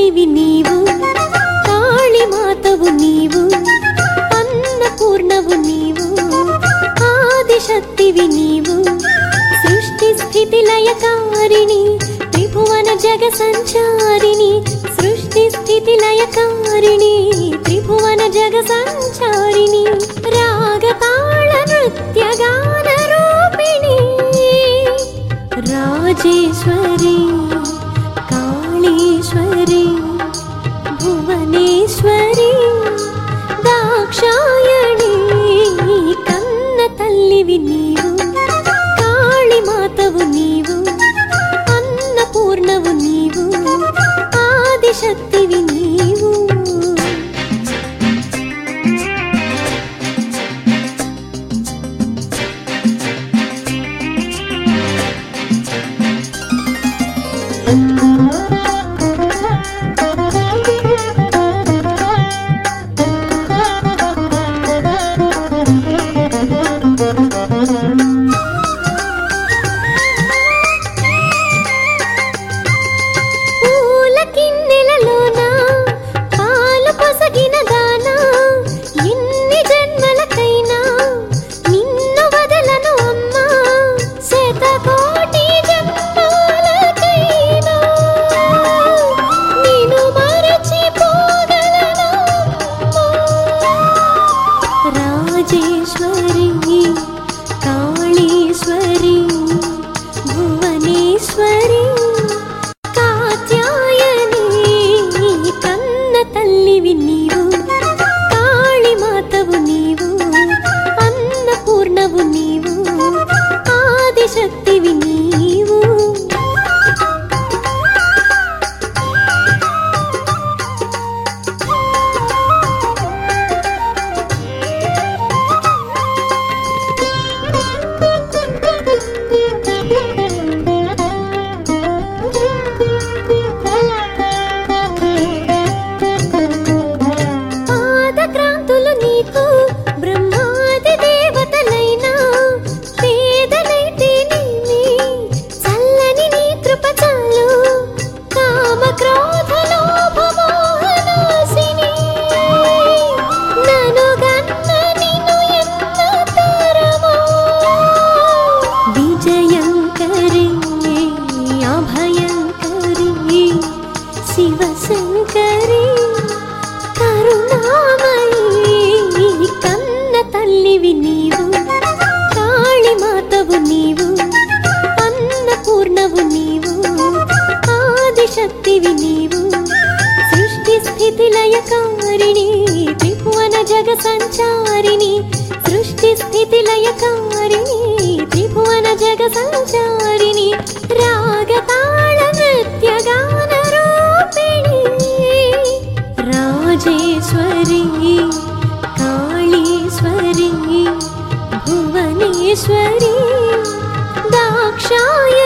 తల్లివి నీవు, కాళీమాతవు నీవు, అన్నపూర్ణవు నీవు, ఆదిశక్తివి నీవు, సృష్టి స్థితి లయకారిణి, త్రిభువన జగ సంచారిణి, సృష్టి స్థితి లయకారిణి, త్రిభువన జగ సంచారిణి, రాగతాళ నృత్య గాన రూపిణి, రాజేశ్వరి కాళీశ్వరి భువనేశ్వరి దాక్షాయణి, కన్న తల్లివి నీవు, కాళీమాతవు నీవు, అన్నపూర్ణవు నీవు, ఆదిశక్తివి నీవు. రాజేశ్వరి కాళీశ్వరి భువనేశ్వరి కాత్యాయని, కన్న తల్లివి నీవు, కాళీమాతవు నీవు, అన్నపూర్ణవు నీవు, ఆదిశక్తివి నీవు. శివశంకరి కరుణామయి, కన్న తల్లివి నీవు, కాళీమాతవు నీవు, అన్నపూర్ణవు నీవు, ఆదిశక్తివి నీవు, సృష్టి స్థితి లయకారిణి, త్రిభువన జగ సంచారిణి, సృష్టి స్థితి లయకారిణి, త్రిభువన జగ సంచారిణి, రాగతాళ నృత్య గాన రూపిణి, రాజేశ్వరి కాళీశ్వరి భువనేశ్వరి దాక్షాయణి.